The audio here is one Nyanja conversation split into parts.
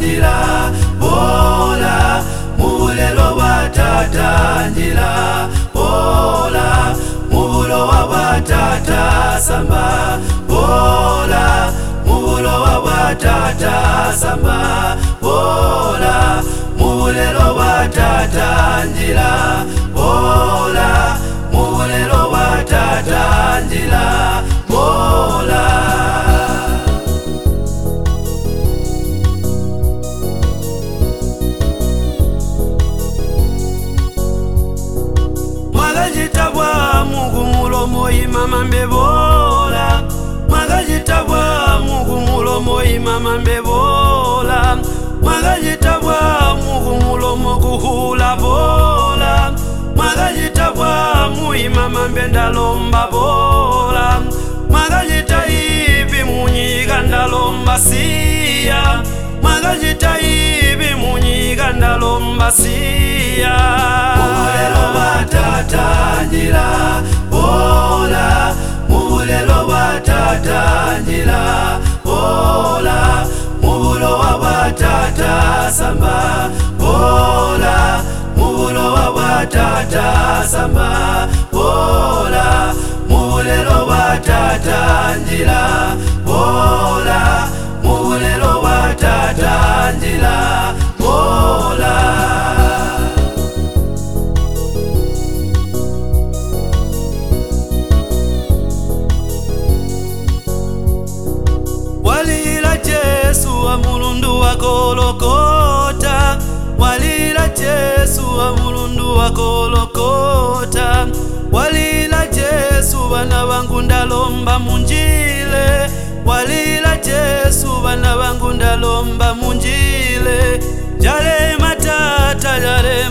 njira bola mubulelo bwatata njira bola mubulo wa bwatata samba bola mubulo wa bwatata samba bola mubulelo bwatata njira bola mubulelo bwatata njira bola. Mwagajitabwa mugumulo moyima mambe bola mwagajitabwa mugumulo moyima mambe bola mwagajitabwa mugumulo moguhula bola mwagajitabwa muyima mambe ndalomba bola mwagajita ibi munyiga ndalomba siya mwagajita ibi munyiga ndalomba siya mubulelo bwatata njira bola mubulelo bwatata njira bola mubulo wa bwatata samba bola mubulo wa bwatata samba bola mubulelo bwatata njira bola mubulelo bwatata njira bola. Walila Jesu wa mulundu wa Gologota walila Jesu wa mulundu wa Gologota walila Jesu bana bangu ndalomba munjile walila Jesu bana bangu ndalomba munjile jale matata jale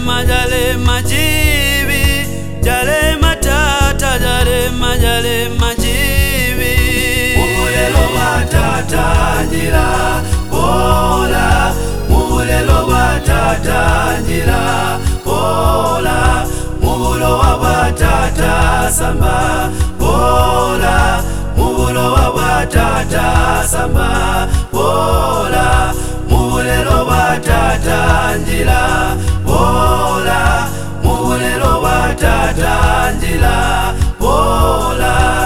majibi jale matata jale majibi mubulelo bwatata njira bola mubulelo bwatata njira bola mubulo wa bwatata samba bola mubulo wa bwatata samba bola mubulelo bwatata njira bola mubulelo bwatata njira bola.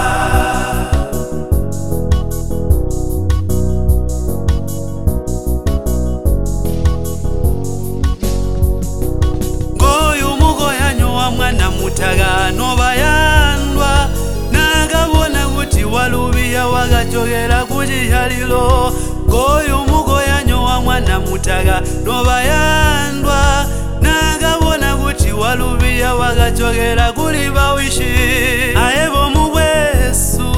Mwana mutaga nobayandwa nagabona kuti walubiya wagachogera kuchihalilo goyo mugoyanyo wa mwana mutaga nobayandwa nagabona kuti walubiya wagachogera kuli bawishi ayebo mugwesu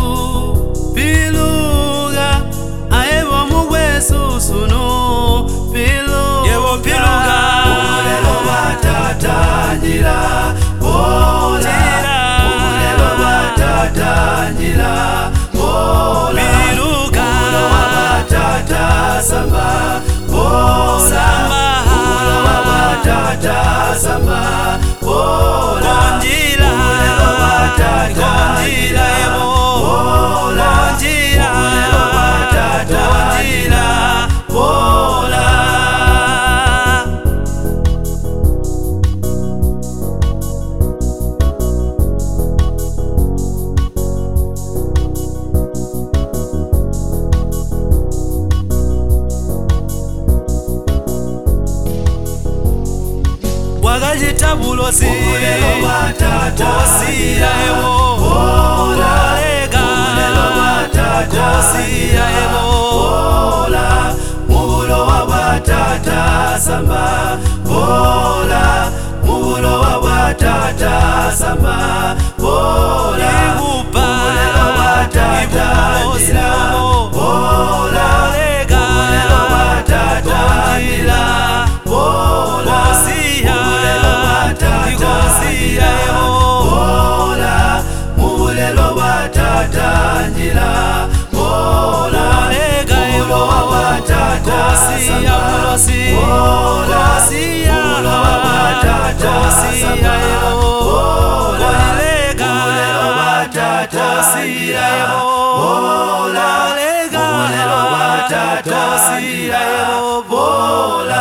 piluga ayebo mugwesu sunu piluga yebo piluga mubulelo bwatata njira bola mubulelo bwatata njira bola mubulo wa bwatata samba bola mubulo wa bwatata samba bola mubulelo bwatata njira bola mubulelo bwatata njira bola. Wagajita bulosi mubulelo bwatata njira bola mubulelo bwatata njira bola mubulo wa bwatata samba bola mubulo wa bwatata samba bola mubulelo bwatata njira bola mubulelo bwatata njira bola mubulelo bwatata njira bola mubulelo bwatata njira bola mubulo wa bwatata samba bola mubulo wa bwatata samba bola mubulelo bwatata njira bola mubulelo bwatata njira bola